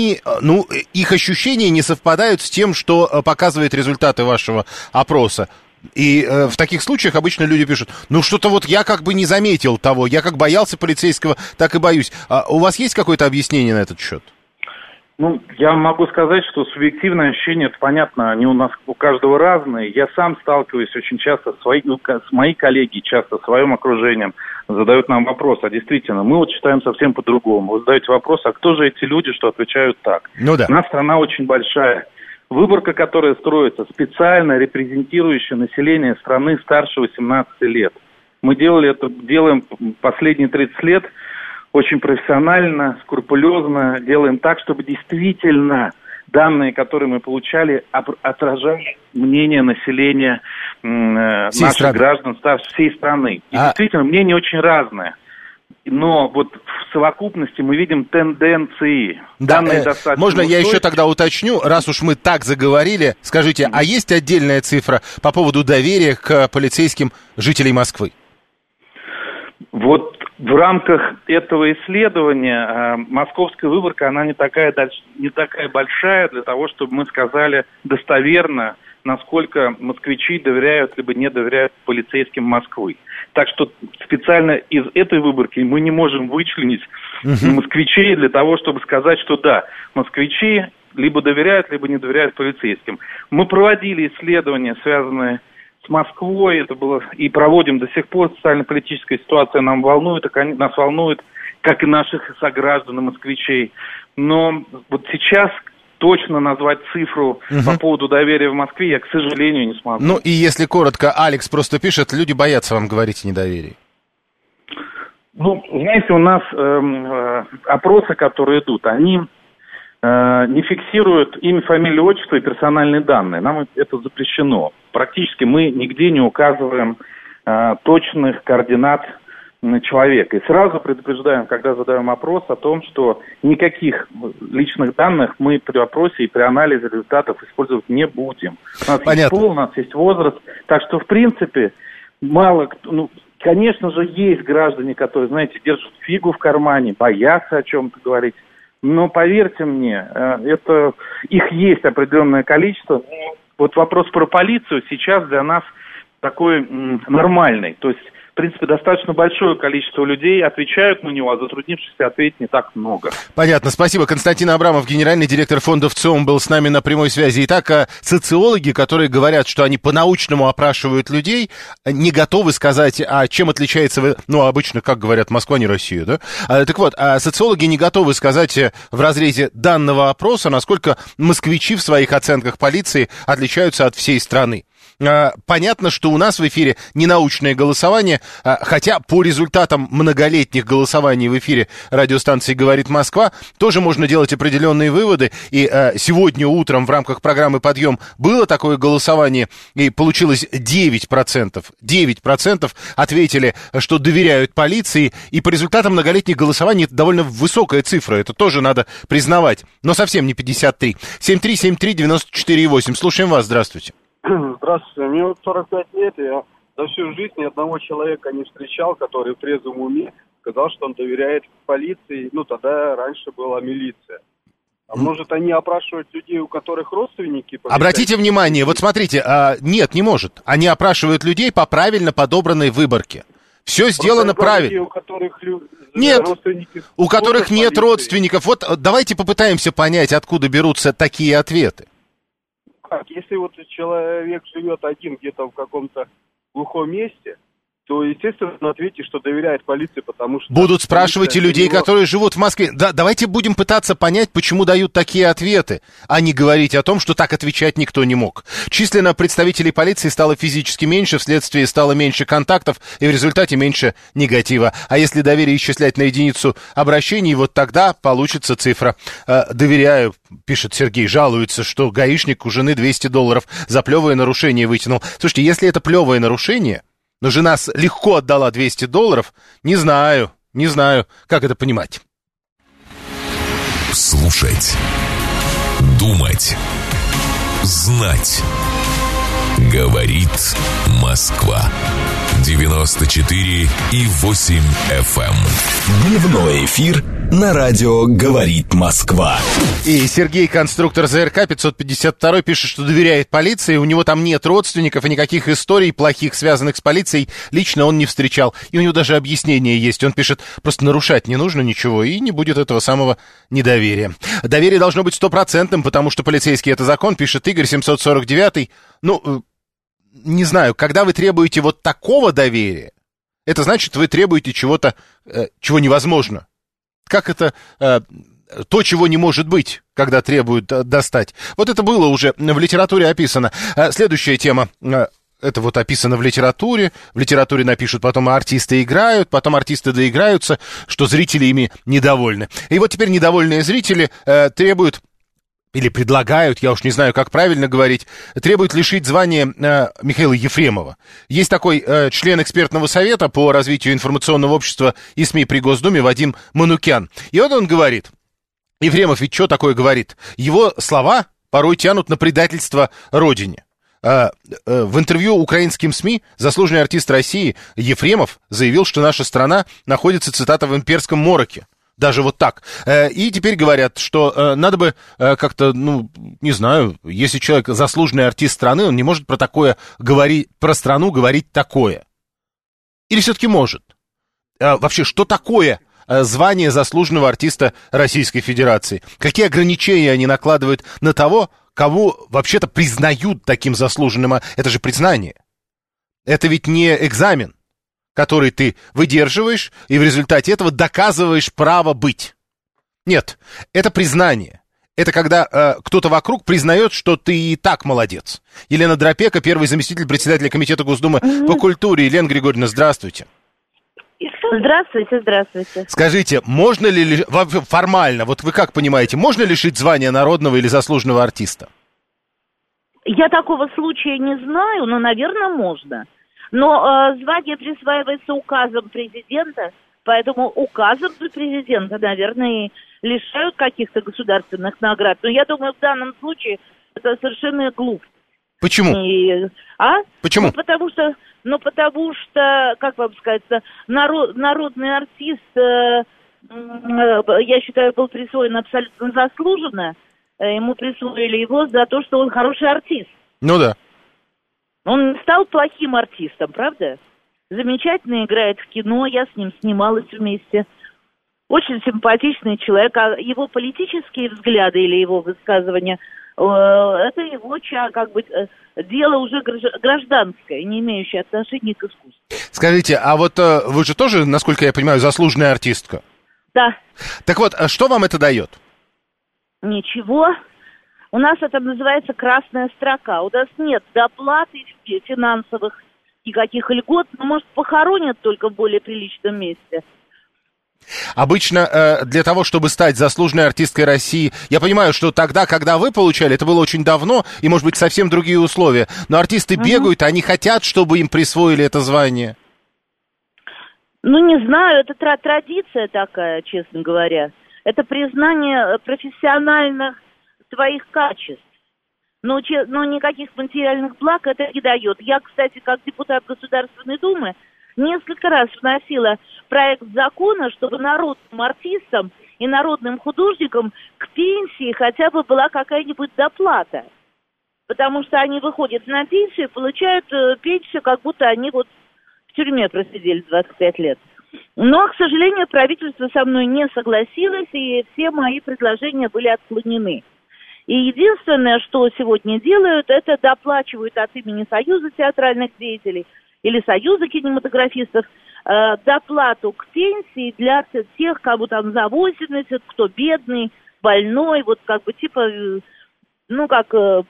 их ощущения не совпадают с тем, что показывают результаты вашего опроса. И в таких случаях обычно люди пишут, ну что-то вот я как бы не заметил того, я как боялся полицейского, так и боюсь. А у вас есть какое-то объяснение на этот счет? Ну, я могу сказать, что субъективное ощущение, это понятно, они у нас у каждого разные. Я сам сталкиваюсь очень часто, мои коллеги часто своим окружением задают нам вопрос, а действительно, мы вот считаем совсем по-другому. Вы задаете вопрос, а кто же эти люди, что отвечают так? Ну да. У нас страна очень большая. Выборка, которая строится, специально репрезентирующая население страны старше 18 лет. Мы делаем последние 30 лет очень профессионально, скрупулезно, делаем так, чтобы действительно данные, которые мы получали, отражали мнение населения наших граждан всей страны. И действительно, мнение очень разное. Но вот в совокупности мы видим тенденции. Да, можно я еще тогда уточню, раз уж мы так заговорили, скажите, а есть отдельная цифра по поводу доверия к полицейским жителей Москвы? Вот в рамках этого исследования московская выборка, она не такая большая для того, чтобы мы сказали достоверно, насколько москвичи доверяют либо не доверяют полицейским Москвы. Так что специально из этой выборки мы не можем вычленить москвичей для того, чтобы сказать, что да, москвичи либо доверяют, либо не доверяют полицейским. Мы проводили исследования, связанные с Москвой, это было и проводим до сих пор. Социально-политическая ситуация нас волнует, как и наших сограждан и москвичей. Но вот сейчас точно назвать цифру по поводу доверия в Москве я, к сожалению, не смогу. Ну и если коротко, Алекс просто пишет, люди боятся вам говорить о недоверии. Ну, знаете, у нас опросы, которые идут, они не фиксируют имя, фамилию, отчество и персональные данные. Нам это запрещено. Практически мы нигде не указываем точных координат человека. И сразу предупреждаем, когда задаем опрос, о том, что никаких личных данных мы при опросе и при анализе результатов использовать не будем. У нас есть пол, у нас есть возраст. Так что, в принципе, мало кто... конечно же, есть граждане, которые, знаете, держат фигу в кармане, боятся о чем-то говорить. Но поверьте мне, их есть определенное количество. Вот вопрос про полицию сейчас для нас такой нормальный. То есть, в принципе, достаточно большое количество людей отвечают на него, а затруднившихся ответить не так много. Понятно, спасибо. Константин Абрамов, генеральный директор фонда ВЦИОМ, был с нами на прямой связи. Итак, социологи, которые говорят, что они по-научному опрашивают людей, не готовы сказать, а чем отличается, обычно, как говорят, Москва не Россия, да? Так вот, социологи не готовы сказать в разрезе данного опроса, насколько москвичи в своих оценках полиции отличаются от всей страны. Понятно, что у нас в эфире не научное голосование, хотя по результатам многолетних голосований в эфире радиостанции «Говорит Москва» тоже можно делать определенные выводы. И сегодня утром в рамках программы «Подъем» было такое голосование, и получилось 9%. 9% ответили, что доверяют полиции, и по результатам многолетних голосований это довольно высокая цифра, это тоже надо признавать, но совсем не 53. 7373948. Слушаем вас, здравствуйте. Здравствуйте, мне 45 лет, я за всю жизнь ни одного человека не встречал, который в трезвом уме сказал, что он доверяет полиции, тогда раньше была милиция. А может, они опрашивают людей, у которых родственники... Обратите внимание, вот смотрите, нет, не может. Они опрашивают людей по правильно подобранной выборке. Все сделано правильно. Нет, у которых нет родственников. Вот давайте попытаемся понять, откуда берутся такие ответы. Если вот человек живет один где-то в каком-то глухом месте, то, естественно, ответьте, что доверяет полиции, потому что... Будут спрашивать и людей, которые живут в Москве. Да, давайте будем пытаться понять, почему дают такие ответы, а не говорить о том, что так отвечать никто не мог. Численно представителей полиции стало физически меньше, вследствие стало меньше контактов, и в результате меньше негатива. А если доверие исчислять на единицу обращений, вот тогда получится цифра. Доверяю, пишет Сергей, жалуется, что гаишник у жены $200 за плевое нарушение вытянул. Слушайте, если это плевое нарушение... Но жена легко отдала $200, не знаю, как это понимать. Слушать, думать, знать. Говорит Москва. 94,8 FM. Дневной эфир на радио «Говорит Москва». И Сергей, конструктор ЗРК 552, пишет, что доверяет полиции, у него там нет родственников и никаких историй плохих, связанных с полицией, лично он не встречал. И у него даже объяснение есть. Он пишет, просто нарушать не нужно ничего, и не будет этого самого недоверия. Доверие должно быть 100%, потому что полицейский — это закон, пишет Игорь 749. Ну, не знаю, когда вы требуете вот такого доверия, это значит, вы требуете чего-то, чего невозможно. Как это то, чего не может быть, когда требуют достать? Вот это было уже в литературе описано. Следующая тема. Это вот описано в литературе. В литературе напишут, потом артисты играют, потом артисты доиграются, что зрители ими недовольны. И вот теперь недовольные зрители требуют, или предлагают, я уж не знаю, как правильно говорить, требуют лишить звания Михаила Ефремова. Есть такой член экспертного совета по развитию информационного общества и СМИ при Госдуме Вадим Манукян. И вот он говорит, Ефремов ведь что такое говорит? Его слова порой тянут на предательство Родине. В интервью украинским СМИ заслуженный артист России Ефремов заявил, что наша страна находится, цитата, в имперском мороке. Даже вот так. И теперь говорят, что надо бы как-то, ну, не знаю, если человек заслуженный артист страны, он не может про такое говорить, про страну говорить такое. Или все-таки может? Вообще, что такое звание заслуженного артиста Российской Федерации? Какие ограничения они накладывают на того, кого вообще-то признают таким заслуженным? Это же признание. Это ведь не экзамен, который ты выдерживаешь, и в результате этого доказываешь право быть. Нет, это признание. Это когда кто-то вокруг признает, что ты и так молодец. Елена Дропека, первый заместитель председателя Комитета Госдумы по культуре. Елена Григорьевна, здравствуйте. Здравствуйте, здравствуйте. Скажите, можно ли формально, вот вы как понимаете, можно лишить звания народного или заслуженного артиста? Я такого случая не знаю, но, наверное, можно. Но звание присваивается указом президента, поэтому указом президента, наверное, и лишают каких-то государственных наград. Но я думаю, в данном случае это совершенно глупо. Почему? Почему? Потому что, как вам сказать, народный артист, я считаю, был присвоен абсолютно заслуженно. Ему присвоили его за то, что он хороший артист. Ну да. Он не стал плохим артистом, правда? Замечательно играет в кино, я с ним снималась вместе. Очень симпатичный человек, а его политические взгляды или его высказывания, это его, как бы, дело уже гражданское, не имеющее отношения к искусству. Скажите, а вот вы же тоже, насколько я понимаю, заслуженная артистка? Да. Так вот, что вам это дает? Ничего. У нас это называется красная строка. У нас нет доплаты финансовых, никаких льгот. Ну, может, похоронят только в более приличном месте. Обычно для того, чтобы стать заслуженной артисткой России, я понимаю, что тогда, когда вы получали, это было очень давно, и, может быть, совсем другие условия. Но артисты бегают, они хотят, чтобы им присвоили это звание. Ну, не знаю, это традиция такая, честно говоря. Это признание профессиональных своих качеств. Но никаких материальных благ это не дает. Я, кстати, как депутат Государственной Думы, несколько раз вносила проект закона, чтобы народным артистам и народным художникам к пенсии хотя бы была какая-нибудь доплата. Потому что они выходят на пенсию, получают пенсию, как будто они вот в тюрьме просидели 25 лет. Но, к сожалению, правительство со мной не согласилось, и все мои предложения были отклонены. И единственное, что сегодня делают, это доплачивают от имени Союза театральных деятелей или Союза кинематографистов доплату к пенсии для тех, кому там за 80, кто бедный, больной, вот как бы типа, ну как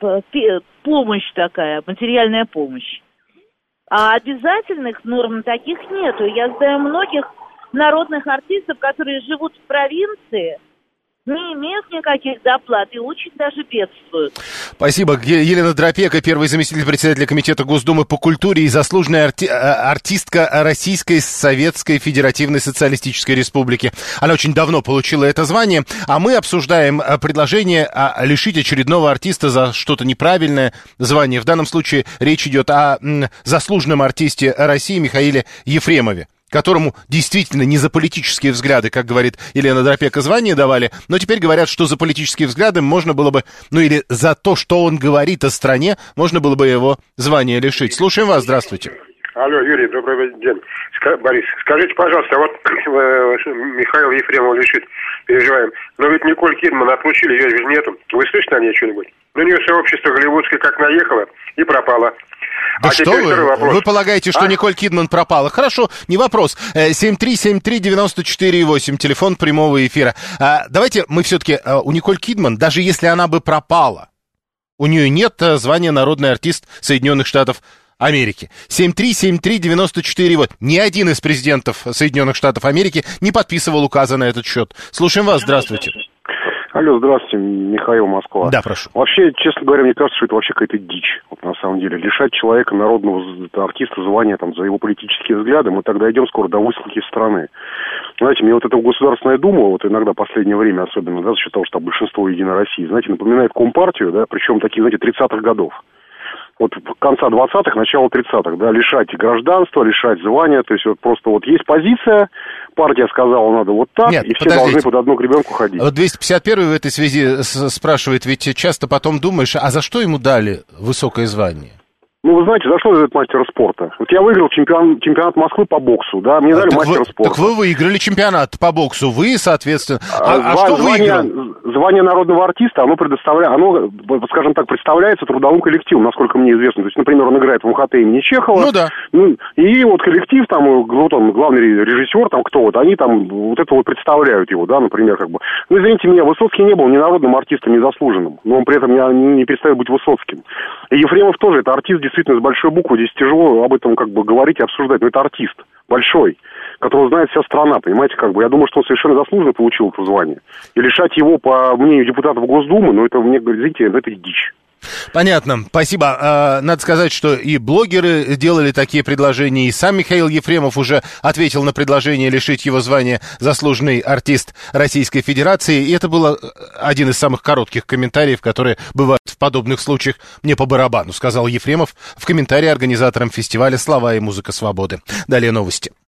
помощь такая, материальная помощь. А обязательных норм таких нету. Я знаю многих народных артистов, которые живут в провинции, не имеют никаких доплат и очень даже бедствуют. Спасибо. Елена Дропека, первый заместитель председателя Комитета Госдумы по культуре и заслуженная артистка Российской Советской Федеративной Социалистической Республики. Она очень давно получила это звание, а мы обсуждаем предложение лишить очередного артиста за что-то неправильное звание. В данном случае речь идет о заслуженном артисте России Михаиле Ефремове, которому действительно не за политические взгляды, как говорит Елена Дропека, звание давали, но теперь говорят, что за политические взгляды можно было бы, или за то, что он говорит о стране, можно было бы его звание лишить. Слушаем вас, здравствуйте. Алло, Юрий, добрый день. Борис, скажите, пожалуйста, вот Михаил Ефремов лишит, переживаем, но ведь Николь Кидман отлучили, ее же нету. Вы слышите о ней что-нибудь? На нее сообщество голливудское как наехало и пропало. Да что вы полагаете, что Николь Кидман пропала? Хорошо, не вопрос. 7373948, телефон прямого эфира. Давайте мы все-таки, у Николь Кидман, даже если она бы пропала, у нее нет звания народный артист Соединенных Штатов Америки. 7373948. Ни один из президентов Соединенных Штатов Америки не подписывал указа на этот счет. Слушаем вас, здравствуйте. Алло, здравствуйте, Михаил, Москва. Да, прошу. Вообще, честно говоря, мне кажется, что это вообще какая-то дичь, вот на самом деле. Лишать человека, народного артиста, звания там, за его политические взгляды, мы тогда идем скоро до высылки страны. Знаете, мне вот эта Государственная Дума, вот иногда в последнее время особенно, да, за счет того, что там большинство Единой России, знаете, напоминает Компартию, да, причем такие, знаете, 30-х годов. Вот конца 20-х, начало 30-х, да, лишать гражданства, лишать звания, то есть вот просто вот есть позиция, партия сказала, надо вот так, и все должны под одну гребенку ходить. Вот 251-й в этой связи спрашивает, ведь часто потом думаешь, а за что ему дали высокое звание? Ну, вы знаете, за что дают мастера спорта? Вот я выиграл чемпионат Москвы по боксу, да, мне дали мастера спорта. Так вы выиграли чемпионат по боксу, вы, соответственно... что выиграл? Звание народного артиста, оно, скажем так, представляется трудовым коллективом, насколько мне известно. То есть, например, он играет в МХТ имени Чехова. Ну да. И вот коллектив, там, вот он, главный режиссер, там, кто вот, они там вот это вот представляют его, да, например, как бы. Ну, извините меня, Высоцкий не был ни народным артистом, ни заслуженным, но он при этом не перестает быть Высоцким. И Ефремов тоже, это артист действительно с большой буквы, здесь тяжело об этом как бы говорить и обсуждать, но это артист большой, которого знает вся страна, понимаете, как бы. Я думаю, что он совершенно заслуженно получил это звание. И лишать его, по мнению депутатов Госдумы, ну, это, мне, извините, это дичь. Понятно, спасибо. Надо сказать, что и блогеры делали такие предложения, и сам Михаил Ефремов уже ответил на предложение лишить его звания заслуженный артист Российской Федерации, и это был один из самых коротких комментариев, которые бывают в подобных случаях. Мне по барабану, сказал Ефремов в комментарии организаторам фестиваля «Слова и музыка свободы». Далее новости.